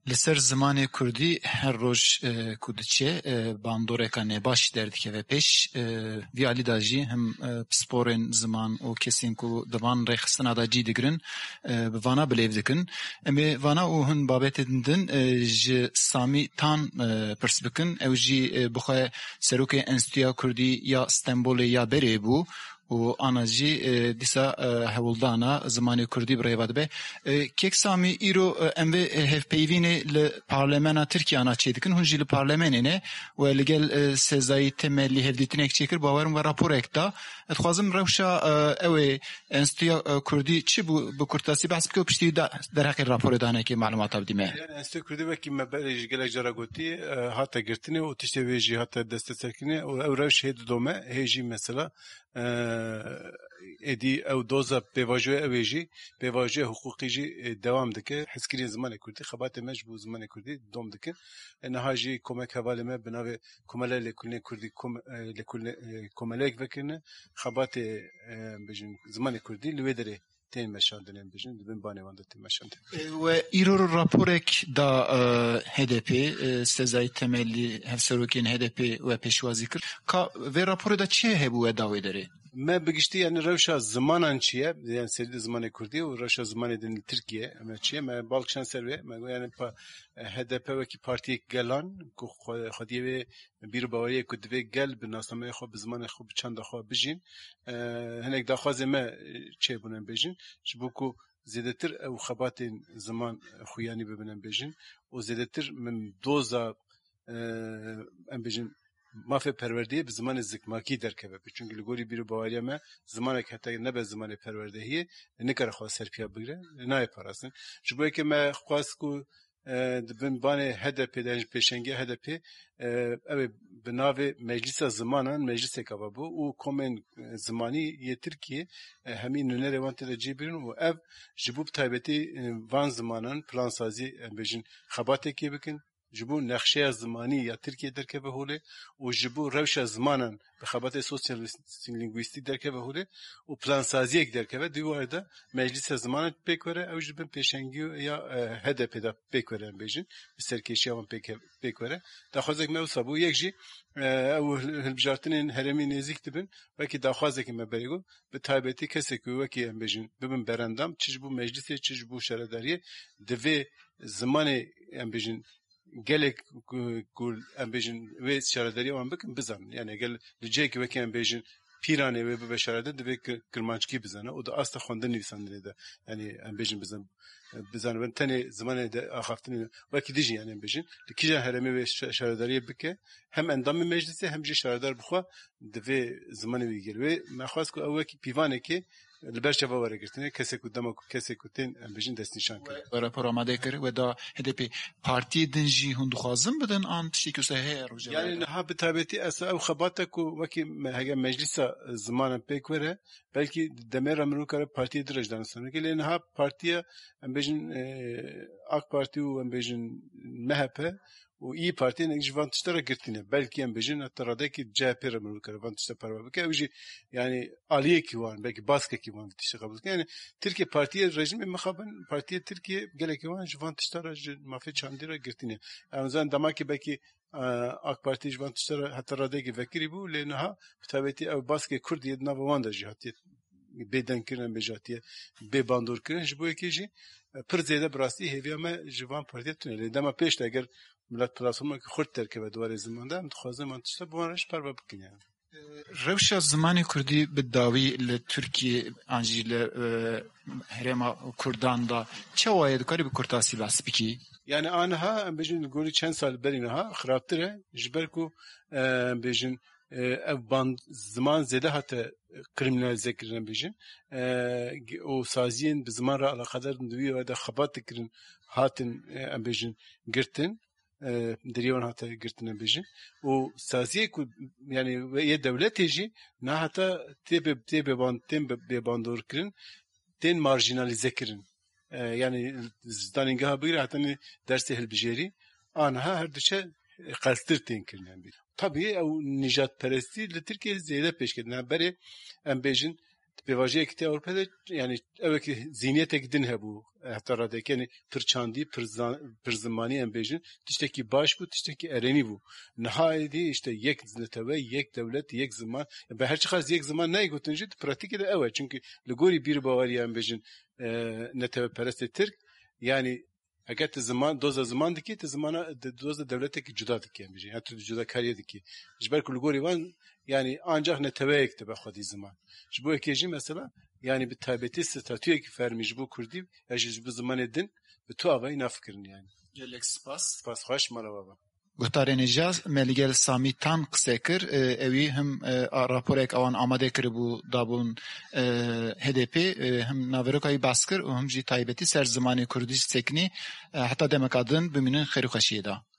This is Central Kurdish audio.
لسر زمان کردی هر روز کودچه باندورکا نباش دردکه پیش ویالی داجی هم سپورن زمان و کسین کو دوان رخصتنا داجی دگرن بوانا بلیو دکن امی وانا او هن بابت دندن ج سامی تان پرس بکن او جی بخواه سروک انستویا کردی یا استنبول یا بری بو و آنجی دیسا هولدانا زمانی کردی برای واد به کیک سامی ایرو امو هف پیوینه ل پارلمان ترکیه آنا چه دکن هنجی ل پارلمان نه و لگل سزای تملی هفدیتنه چیکر باورم و راپور اکتا اتخوازم روشا اوه انستویا کردی چی بو کرتاسی بحث بکو پشتی در حق راپور دانه که معلومات بدیمه یعنی انستویا کردی وکی مبارج گله جرا گوتی حتی گرتنه و تشتی ویجی حتی دست سرکنه و او روش هید دومه هیجی مثلا ادی او دوزا بواجه اویجی بواجه حقوقی جی دوام دکه حسکری زمان کردی خبات مجبور زمان کردی دوم دکه نهاجی کمک حواله ما بنابه کماله لکلنه کردی کمالک وکنه خبات بجن زمان کردی لوی داره تین مشاندنیم بجن دبن بانوانده تین مشاندن و ایرو راپورک دا HDP سزای تملی هفسروکین HDP و پیشوازی کرد که و راپور دا چه هبو داوی داره؟ ما بگشتی یعنی روشا زمانان چیه یعنی سری زمان کردی و روشا زمان دن ترکیه ما چیه ما بالکشان سروی ما یعنی پا HDP وکی پارتی گلان کو خودیه بیر باوری کدوی گل به ناسنامه خوب زمان خوب چند خوب بجین هنگ داخوازه ما چه بونن بجین چبو کو زیادتر او خبات زمان خویانی ببینن بجین و زیادتر من دوزا ام بجین مافه پروردهی به زمان زکماکی درکه چون لگوری بیرو باوریا ما زمانی که حتی نبه زمان پروردهی نکره خواست سرپیا بگیره نه پاراسن جبوی که ما خواست کو دبن بانه HDP دنج پیشنگی HDP او بناو مجلس زمانان مجلس کبابو و کومن زمانی یه ترکیه همین نونه وانت جیبرن و او جبوب تایبتی وان زمانان پلان سازی بجن خباته کی بکن جبو نقشه زمانی یا ترکیه درکه به هوله و جبو روش زمانن به خبات سوسیال لینگویستیک درکه به هوله و پلان سازی یک درکه و دیوارده مجلس زمان پیکره او جبن پیشنگی یا HDP دا پیکره بیشین سرکشی هم پیکره داخوازه که موسابو یک جی او هلبجارتن هرمی نزیک تبن و که داخوازه که مبریگو به تایبتی کسی که و که بیشین ببن برندام چجبو مجلسی چجبو شرداریه دوی زمان بیشین gelek gul ambejin ve şaradari wan bikin bizan yani gel licek ve ki ambejin pirane ve beşarada de ve kırmançki bizana o da asla xonda nivsandine de yani ambejin bizan ben tane zamanı da axaftini ve ki dijin yani ambejin likija hereme ve şaradari bike hem endam meclisi hem je şaradar bixwa de ve zamanı ve gel ve maxwas ku ev ki pivane ki البرشة وارد كرتني كسيكو دمك كسيكو تين بيجين دستنشان كر. راپور آماده کرد و دا HDP پارتی دنجی هندو خازم بدن آن تشکیل سهر. يعني نها بتابتي أس أو خباتك وكي هجا مجلس زمان بيكوره بلكي دمر منو كره بارتي درج دانسون كي نها بارتي ام بيجن اك بارتي و ام بيجن مهبه و iyi parti ne jvantışlara girtine belki en bejin ataradaki CHP remül karvantışta parva ki evji yani aliye ki var belki baskı ki var tişe kabul yani Türkiye partiye rejimi mekhaben partiye Türkiye gelek var jvantışlara mafi çandira girtine yani zaten damaki belki AK Parti jvantışlara ataradaki vekili bu lenaha tabeti ev baskı Kurd yedna vanda jihati beden kiren bejatiye be bandur kiren bu ekiji پر زیاده براستی هیویا ما جوان پارتی تونه دما پیش اگر ملت پلاتفرم که خود ترکیب دواره زمانده هم خوازه من تشتا بوانش پر بکنه روشا زمانی کردی به داوی لترکیه انجی لهرما کردان دا چه واید کاری به کرداسی بس بکی؟ yani آنها بجن گوری چند سال برینها خرابتره جبر کو بجن band zaman zede hatta kriminalize kirin bejin o saziyen bi zaman ra alakadar duvi ve de xabat kirin hatin bejin girtin derivan hatta girtin bejin o saziye ku yani ve ye devlet eji na hatta tebe bandur kirin ten marjinalize kirin yani zdaninga bir hatta derse helbijeri anha her düşe قصدر تین کردن بید. طبیعی او نجات پرستی لترکیه زیاده پیش کردن. برای ام بیشن Pêvajiyekî tê Ewropayê yani evekî zihniyeteke din hebû heta radekî yani pir çandî pir zimanî em bêjin tiştekî baş bû tiştekî erenî bû. Nihayetî işte yek netewey, yek dewlet, yek ziman bi her çi qas yek ziman nayê gotin jî pratikê de ew e çünkü li gorî bîrbawariya em bêjin netewperestê Tirk yani eger tu ziman doza ziman dikî tu zimana doza devletekî cuda dikî em bêjin yani tu cudakariyê dikî ji ber ku li gorî wan yani ancak neteweyek dibe xwedî ziman. Ji bo yekê jî mesela yani bi taybetî statûyekî fermî ji bo Kurdî ya ji bi zimanê din bi tu avayî nafikirin yani. Gelek spas. Spas xweş merhaba. Guhtarê Nêjas me li gel Samî Tan qise kir ewî him raporek awan amade kiribû dabûn HDP him naverokayî bas kir û him jî taybetî ser zimanê Kurdî sekinî heta demeka din bimînin xêrxweşiyê da.